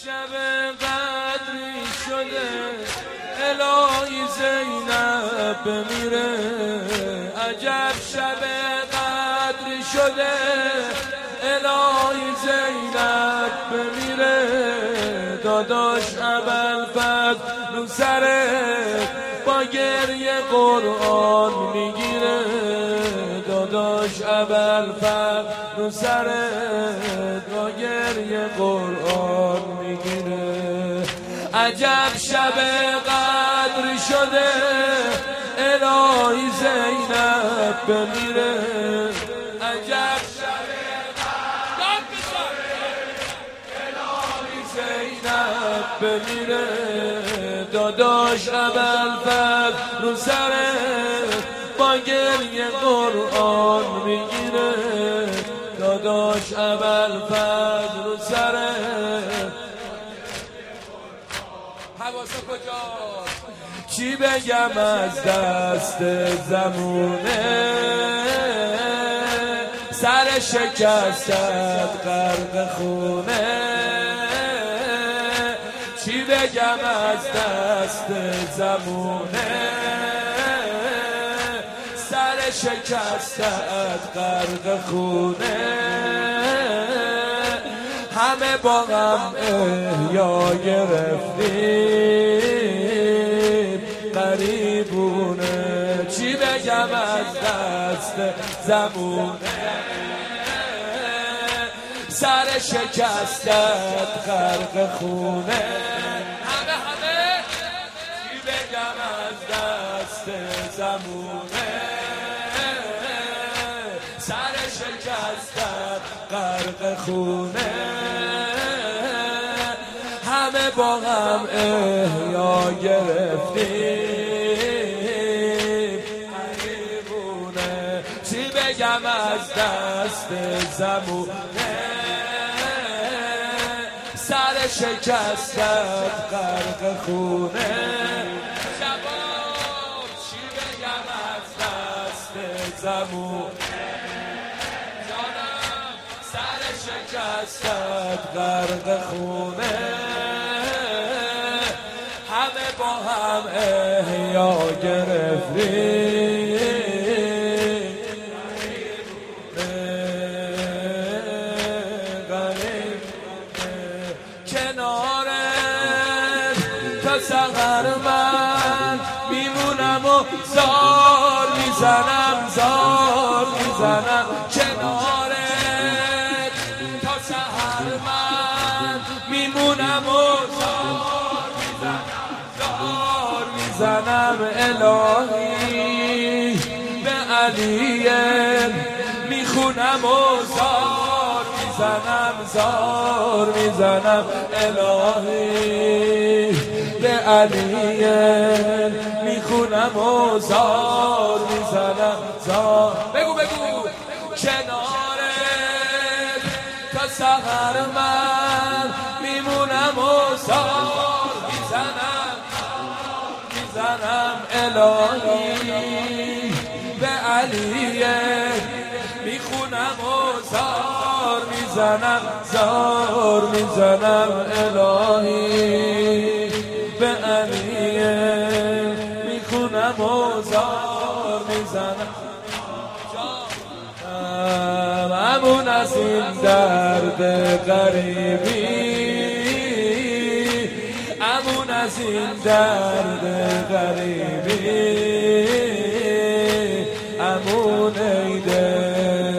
شب قدری شده الهی زینب بمیره، عجب شب قدری شده الهی زینب بمیره. داداش ابوالفضل رو سره با گریه قرآن میگیره، داداش ابوالفضل رو سره با گریه قرآن میگیره. عجب شب قدر شده الهی زینب بمیره، عجب شب قدر شده الهی زینب بمیره. داداش ابوالفضل رو سره با گریه قرآن میگیره، داداش ابوالفضل رو سره حواسه کجاست؟ چی بگم از دست زمونه، سر شکستت غرق خونه. چی بگم از دست زمونه، سر شکستت غرق خونه. همه با هم احیا گرفتیم غریبونه. چی بگم از دست زمونه، سر شکستت غرق خونه. همه چی بگم از دست زمونه، سر شکستت غرق خونه. همه با هم احیا گرفتیم غریبونه. چی بگم از دست زمونه، سر شکستت غرق خونه. شباب چی بگم از دست زمونه، جانم سر شکستت غرق خونه. همه با هم احیا گرفتیم تا سحر من میمونم و زار میزنم، زار میزنم کنارت. تا سحر من میمونم و زار میزنم، زار میزنم. الهی به علی میخونم و زار میزنم، زار میزنم. الهی به علی میخونم و زار میزنم، زار. بگو کنارت تا سحر من میمونم و زار میزنم، الهی به علی میخونم و زار میزنم، زار میزنم. الهی به علی میخونم و زار میزنم. ممنون از این درد غریبی، امون از این درد غریبی، امون ایده،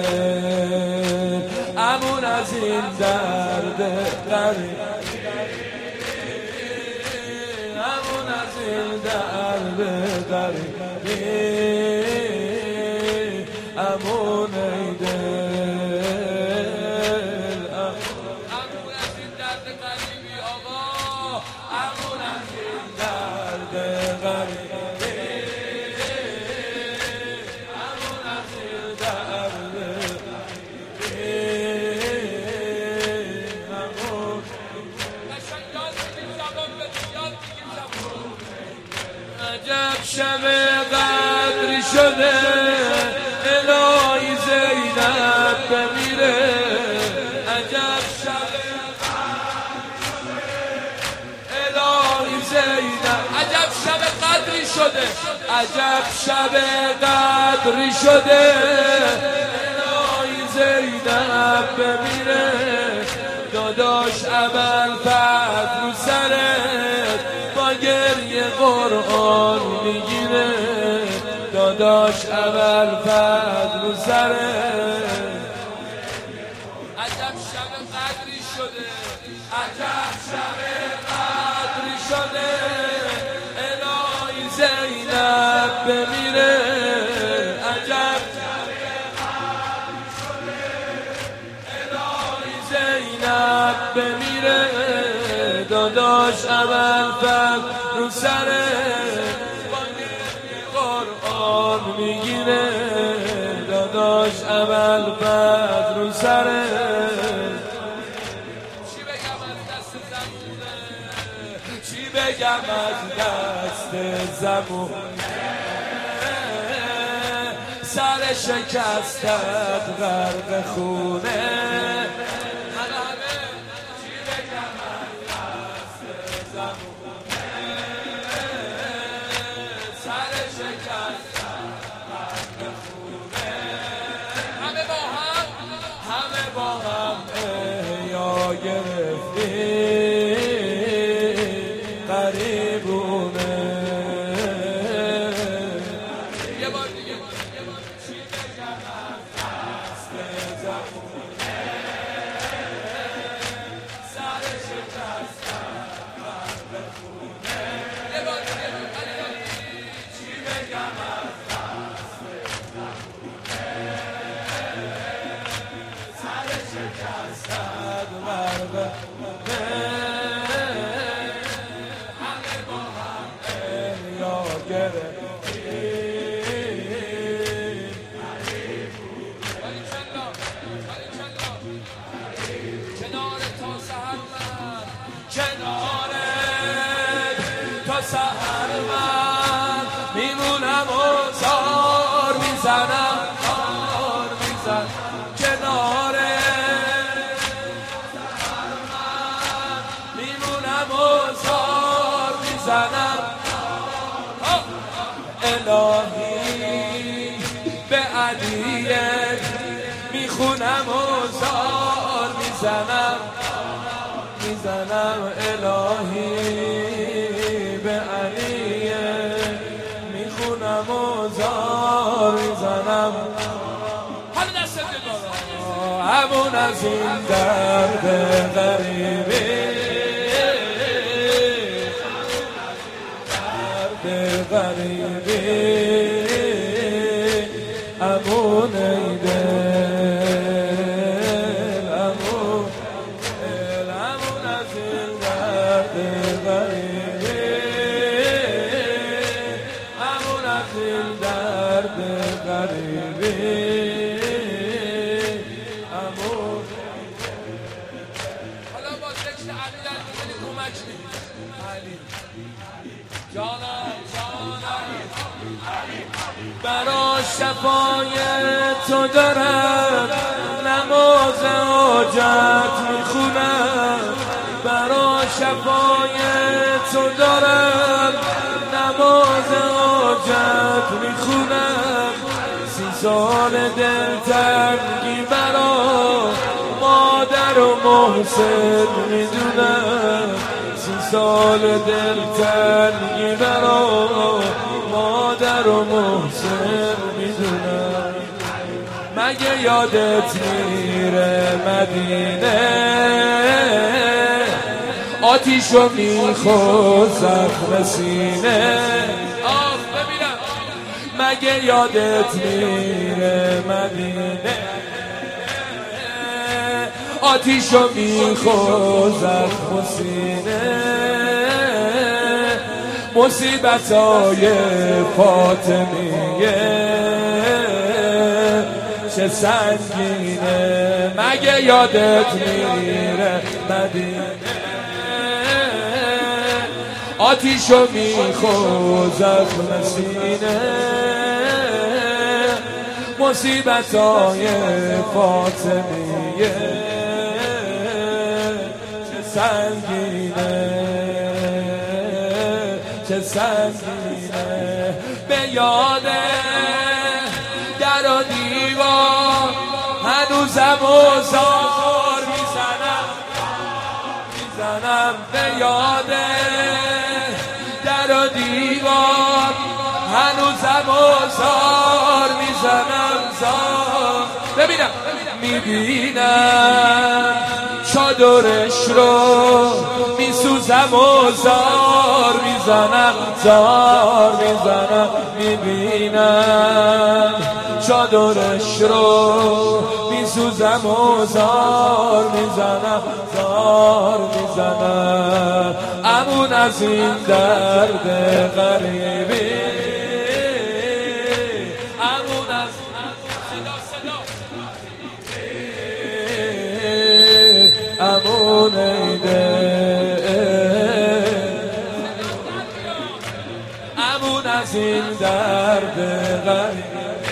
امون از این درد غریبی، امون از این درد غریبی، امون ایده، امون از این درد غریبی. آقا امون از این درد غریبی، امون از این درد غریبی. عجب شب قدری شده الهی زینب بمیره، عجب شب قدری شده زینب. عجب شب قدری شده، عجب شب قدری شده، الهی زینب بمیره، داداش ابوالفضل رو سرت با گریه قرآن میگیره، داداش ابوالفضل رو سرت. عجب شب قدری شده، عجب شب قدری شده، الهی زینب بمیره، عجب شب قدری شده، الهی زینب بمیره، داداش ابوالفضل رو سرت با گریه قرآن میگیره، داداش ابوالفضل رو سرت. چی بگم از دست زمونه، چی بگم از دست زمونه، سر شکستت غرق خونه، چی بگم از دست زمونه، سر شکستت غرق خونه، همه با هم احیا گرفتی قریبونه. یه بار دیگه چی بگم از دست زمونه، سر شکستت غرق خونه، یه بار دیگه چی بگم از دست زمونه، سر شکستت غرق خونه، همه با هم احیا گرفتی. کنار تا سحر من، کنار تا سحر من میمونم و زار میزنم، زار میزنم، کنار سحر من میمونم و زار میزنم، الهی به علیت میخونم و زار میزنم، میزنم، الهی به علیت میخونم و زار میزنم. حالا دست بگارم همون از این درد غریبی، درد غریبی، همون ای دل، همون از این درد غریبی، همون از این درد غریبی، همون. حالا با ذکر علی در دیگه کمک میدید. علی جانم برا شفای تو دارم نماز حاجت میخونم، برا شفای تو دارم نماز حاجت میخونم، 30 سال دلتنگی برا مادر و محسن میدونم، 30 سال دلتنگی برا مادر و محسن میدونم. مگه یادت میره مدینه آتیشو میخواد زخم سینه، مگه یادت میره مدینه آتیشو میخواد زخم سینه، مصیبتای فاطمیه چه سنگینه، مگه یادت میره مدینه آتیشو میخواد زخم سینه، مصیبتای فاطمیه چه سنگینه. سنگینه به یاد در و دیوار هنوزم زار میزنم به یاد در و دیوار هنوزم زار میزنم زار ببینم میبینم چادرش رو میسوزم و زار میزنم میبینم چادرش رو میسوزم و زار میزنم امون از این درد غریبی امون از امون ایده امون از این درد غریبی